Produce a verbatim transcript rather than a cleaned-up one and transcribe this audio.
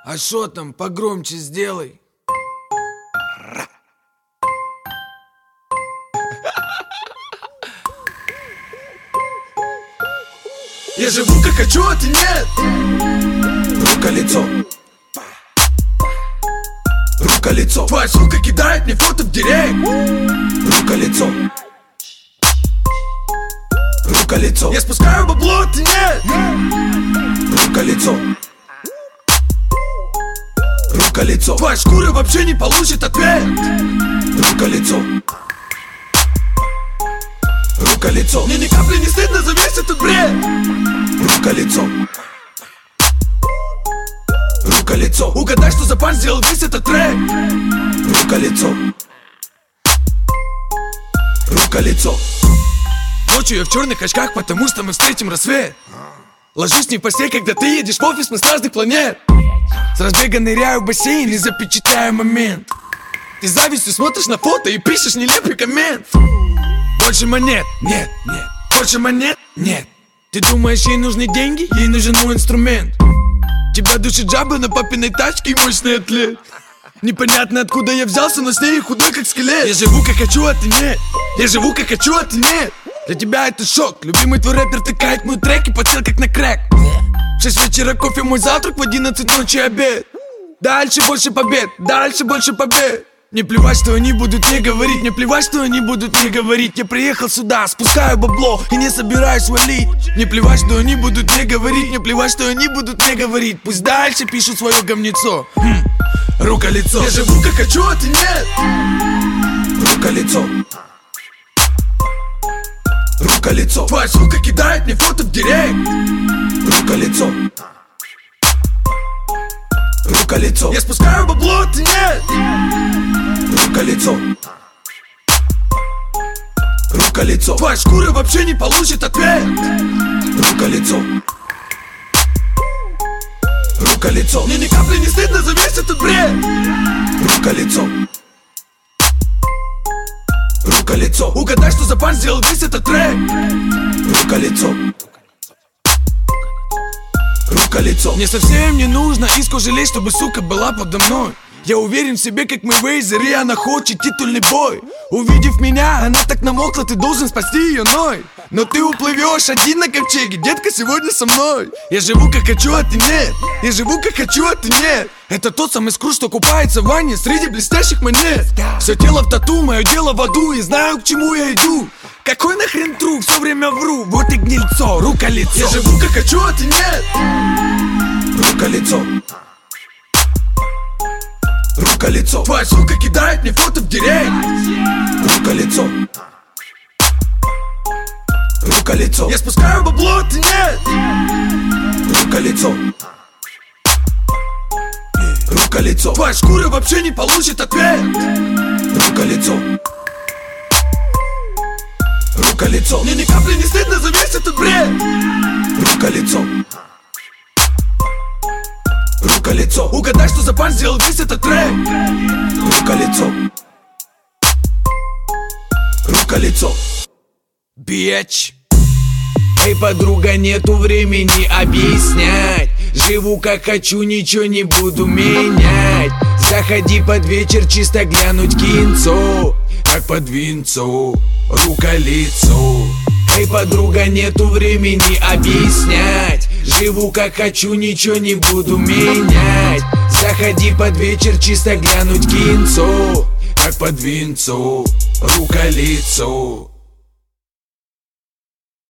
А шо там, погромче сделай. Я живу как хочу, а ты нет. Рука-лицо, рука-лицо. Твоя сука кидает мне фото в директ. Рука-лицо, рука-лицо. Я спускаю бабло, а ты нет. Рука-лицо, рука-лицо. Твоя шкура вообще не получит ответ. Рука-лицо, рука-лицо. Мне ни капли не стыдно за весь этот бред. Рука-лицо, рука-лицо. Угадай, что за парень сделал весь этот трек. Рука-лицо, рука-лицо. Ночью я в черных очках, потому что мы встретим рассвет. Ложусь не в постель, когда ты едешь в офис, мы с разных планет. С разбега ныряю в бассейн и запечатляю момент. Ты завистью смотришь на фото и пишешь нелепый коммент. Больше монет, нет, нет. Больше монет, нет. Ты думаешь, ей нужны деньги? Ей нужен мой инструмент. Тебя душит жаба на папиной тачке и мощный атлет. Непонятно откуда я взялся, но с ней худой как скелет. Я живу как хочу, а ты нет. Я живу как хочу, а ты нет. Для тебя это шок. Любимый твой рэпер тыкает мой трек и подсел как на крэк. В шесть вечера кофе мой завтрак, в одиннадцать ночи обед. Дальше больше побед, дальше больше побед. Мне плевать, что они будут мне говорить. Мне плевать, что они будут мне говорить. Я приехал сюда, спускаю бабло и не собираюсь валить. Мне плевать, что они будут мне говорить. Мне плевать, что они будут мне говорить. Пусть дальше пишут свое говнецо. хм. Рука-лицо. Я живу как хочу, а ты нет. Рука-лицо, рука-лицо. Твоя сука кидает мне фото в директ. Рука-лицо, рука-лицо. Я спускаю бабло, а ты нет. Рука-лицо, рука-лицо. Твоя шкура вообще не получит ответ. Рука-лицо, рука-лицо. Мне ни капли не стыдно за весь этот бред. Рука-лицо, рука-лицо. Угадай, что за парень сделал весь этот трек. Рука-лицо, рука-лицо. Мне совсем не нужно иску жалеть, чтобы сука была подо мной. Я уверен в себе, как Мэйвезер, и она хочет титульный бой. Увидев меня, она так намокла, ты должен спасти ее ной. Но ты уплывешь один на ковчеге, детка, сегодня со мной. Я живу как хочу, а ты нет. Я живу как хочу, а ты нет. Это тот самый скрут, что купается в ванне среди блестящих монет. Все тело в тату, мое дело в аду, и знаю, к чему я иду. Какой нахрен тру, все время вру, вот и гнильцо, рука-лицо. Я живу как хочу, а ты нет. Рука-лицо, рука-лицо. Твоя сука кидает мне фото в директ. Рука-лицо, рука-лицо. Я спускаю бабло, а ты нет. Рука-лицо, рука-лицо. Твоя шкура вообще не получит ответ. Рука-лицо, рука-лицо. Мне ни капли не стыдно за весь этот бред. Рука-лицо, рука-лицо. Угадай, что за парень сделал весь этот трек. Рука-лицо, рука-лицо. Бич. Эй, подруга, нету времени объяснять. Живу как хочу, ничего не буду менять. Заходи под вечер, чисто глянуть кинцо. Как под винцо, рука-лицо. Эй, подруга, нету времени объяснять. Живу как хочу, ничего не буду менять. Заходи под вечер, чисто глянуть кинцо. Как под винцо, рука-лицо.